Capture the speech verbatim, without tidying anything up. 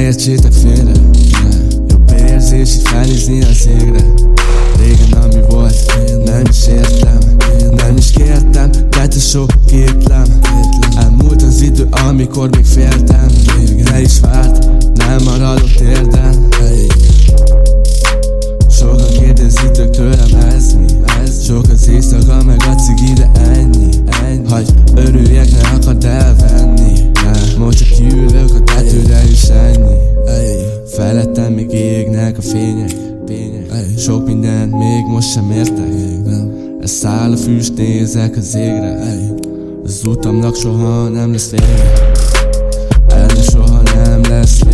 értsétek félre, jobb érzés így felnézni az égre. Régen ami volt, nem is értem, nem is kértem, de te sok kétlem. Elmúlt az idő, amikor még féltem, de is várt, nem maradott érdem. Sokan kérdezitek tőlem, ez mi? Sok az éjszaka, meg a cigi, de ennyi. Hagy örüljek, ne akard elvenni. Most csak kiülök a tetőre is ennyi. Felettem még égnek a fények. Sok mindent még most sem értek. Ez száll a füst, nézek az égre. Az utamnak soha nem lesz vége. Ennek soha nem lesz